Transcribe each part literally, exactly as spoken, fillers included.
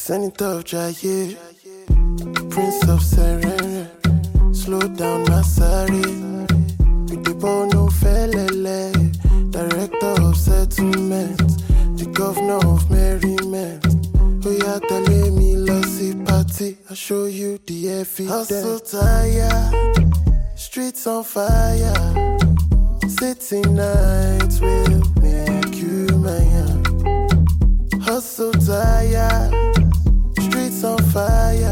Senator of Jaye, Prince of Serene, slow down Masari, with the ball no felele, director of settlement, the governor of merriment. Oh yeah, tell me lossy party, I'll show you the evidence. Hustle tired, streets on fire, city nights will make you mine. Hustle tired, streets on fire,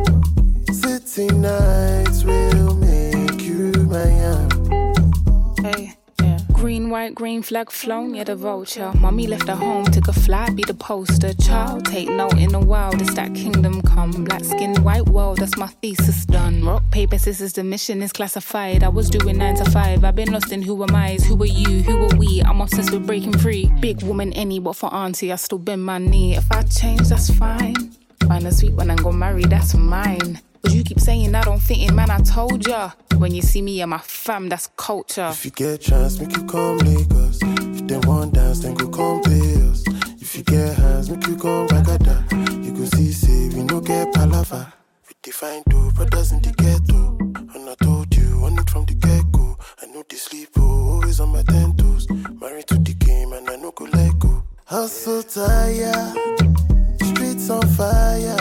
city nights will make you mine. Hey, yeah. Green, white, green flag flown, yeah, the vulture. Mommy left her home, took a flight, be the poster child. Take note in the wild, it's that kingdom come. Black skin, white world, that's my thesis done. Rock, paper, scissors, the mission is classified. I was doing nine to five, I've been lost in who am I, who are you, who are we? I'm obsessed with breaking free. Big woman, any, but for auntie, I still bend my knee. If I change, that's fine. Find a sweet one and go marry, that's mine. But you keep saying I don't fit in, man, I told ya. When you see me and my fam, that's culture. If you get chance, make you come Lagos. If they want dance, then go come pay us. If you get hands, make you come Bagada. You go see, say, we no get palava. We define two brothers in the ghetto. And I told you, on it from the get-go. I know they sleep, oh, always on my ten toes. Married to the game, and I no go let go. Hustle tired, streets on fire.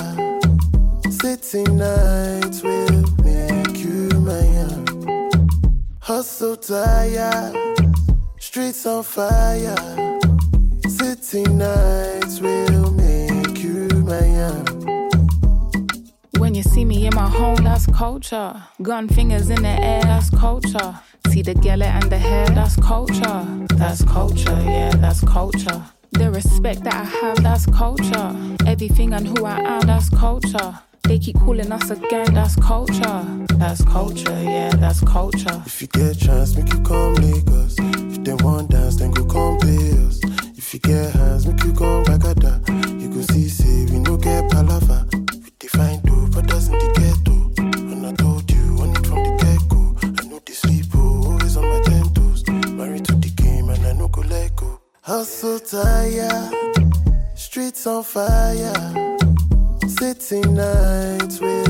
City nights will make you mine. Hustle tired, streets on fire. City nights will make you mine. When you see me in my home, that's culture. Gun fingers in the air, that's culture. See the gala and the hair, that's culture. That's culture, yeah, that's culture. The respect that I have, that's culture. Everything and who I am, that's culture. They keep calling us again, that's culture. That's culture, yeah, that's culture. If you get chance, make you come Lagos. If they want dance, then go come pay us. If you get hands, make you come Bagada. You go see, say, we no get palava. We define two brothers in the ghetto. And I told you, on it from the get-go. I know they sleep, oh, always on my ten toes. Married to the game, and I no go let go. Hustle tired, streets on fire. City nights will